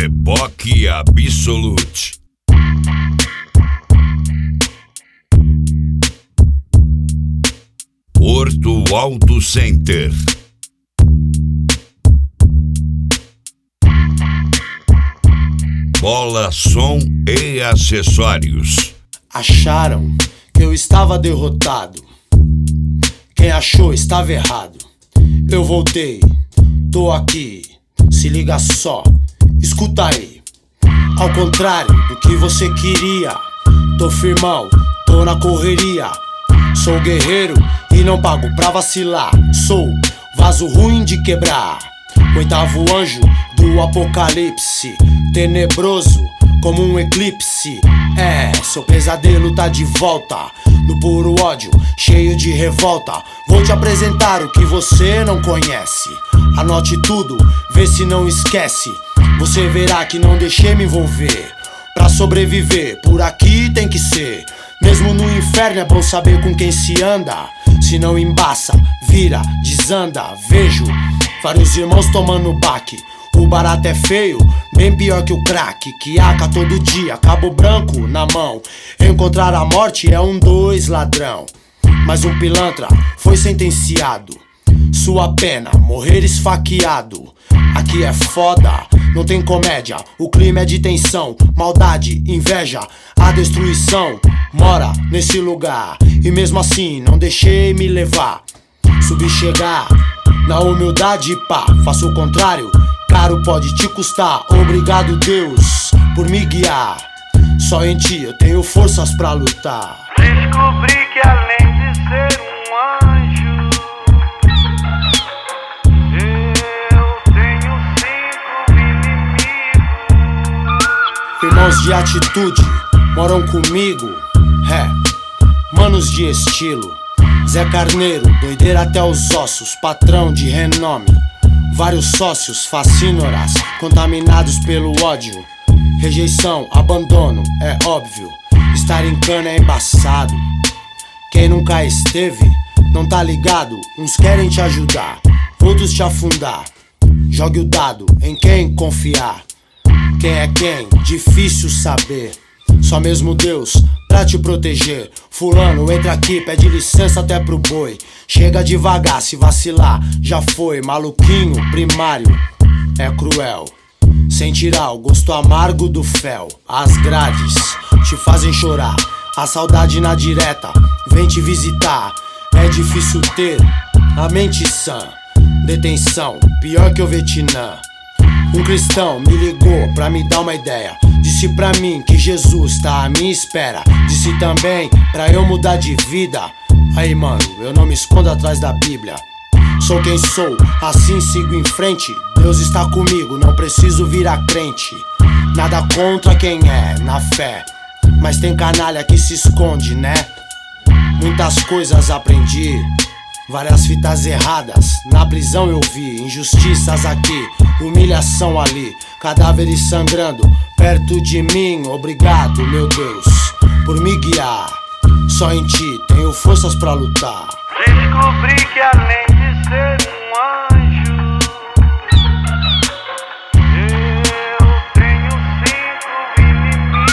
Epoque Absolute. Porto Auto Center. Bola, som e acessórios. Acharam que eu estava derrotado. Quem achou estava errado. Eu voltei, tô aqui. Se liga só, escuta aí. Ao contrário do que você queria, tô firmão, tô na correria. Sou guerreiro e não pago pra vacilar. Sou vaso ruim de quebrar, oitavo anjo do apocalipse, tenebroso como um eclipse. Seu pesadelo tá de volta, no puro ódio, cheio de revolta. Vou te apresentar o que você não conhece. Anote tudo, vê se não esquece. Você verá que não deixei me envolver. Pra sobreviver, por aqui tem que ser. Mesmo no inferno é bom saber com quem se anda. Se não embaça, vira, desanda. Vejo vários irmãos tomando baque. O barato é feio, bem pior que o crack, que aca todo dia, cabo branco na mão. Encontrar a morte é 2 ladrão. Mas um pilantra foi sentenciado. Sua pena, morrer esfaqueado. Aqui é foda, não tem comédia. O clima é de tensão, maldade, inveja. A destruição mora nesse lugar. E mesmo assim não deixei me levar. Subi chegar na humildade, pá, faço o contrário. Caro pode te custar. Obrigado Deus por me guiar. Só em ti eu tenho forças pra lutar. Descobri que além de ser um anjo, eu tenho 5 inimigos. Irmãos de atitude moram comigo, manos de estilo. Zé Carneiro, doideira até os ossos, patrão de renome. Vários sócios fascínoras, contaminados pelo ódio. Rejeição, abandono, é óbvio. Estar em cana é embaçado. Quem nunca esteve, não tá ligado. Uns querem te ajudar, outros te afundar. Jogue o dado em quem confiar. Quem é quem? Difícil saber. Só mesmo Deus pra te proteger. Fulano, entra aqui, pede licença até pro boi. Chega devagar, se vacilar, já foi. Maluquinho primário é cruel, sem tirar o gosto amargo do fel. As grades te fazem chorar, a saudade na direta vem te visitar. É difícil ter a mente sã. Detenção, pior que o Vietnã. Um cristão me ligou pra me dar uma ideia. Disse pra mim que Jesus tá à minha espera. Disse também pra eu mudar de vida. Aí mano, eu não me escondo atrás da Bíblia. Sou quem sou, assim sigo em frente. Deus está comigo, não preciso virar crente. Nada contra quem é na fé, mas tem canalha que se esconde, né? Muitas coisas aprendi, várias fitas erradas na prisão eu vi. Injustiças aqui, humilhação ali, cadáveres sangrando perto de mim. Obrigado, meu Deus, por me guiar. Só em ti tenho forças pra lutar. Descobri que além de ser um anjo, eu tenho 5 inimigos.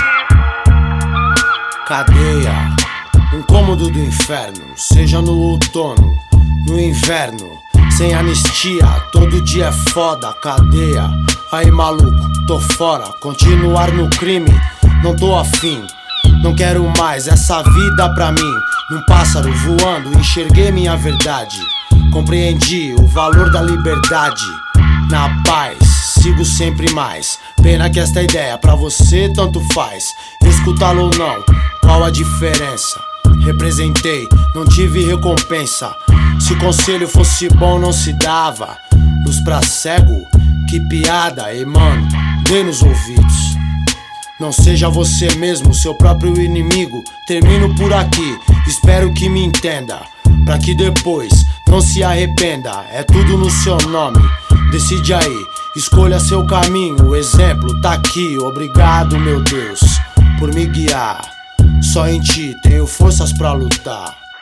Cadeia, um cômodo do inferno. Seja no outono, no inverno, sem anistia, todo dia é foda. Cadeia, aí maluco, tô fora. Continuar no crime, não tô afim. Não quero mais essa vida pra mim. Num pássaro voando, enxerguei minha verdade. Compreendi o valor da liberdade. Na paz, sigo sempre mais. Pena que esta ideia pra você tanto faz. Escutá-lo ou não, qual a diferença? Representei, não tive recompensa. Se conselho fosse bom não se dava. Luz pra cego, que piada. E mano, dê nos ouvidos. Não seja você mesmo, seu próprio inimigo. Termino por aqui, espero que me entenda, pra que depois não se arrependa. É tudo no seu nome, decide aí, escolha seu caminho. O exemplo tá aqui, obrigado meu Deus por me guiar. Só em ti tenho forças pra lutar.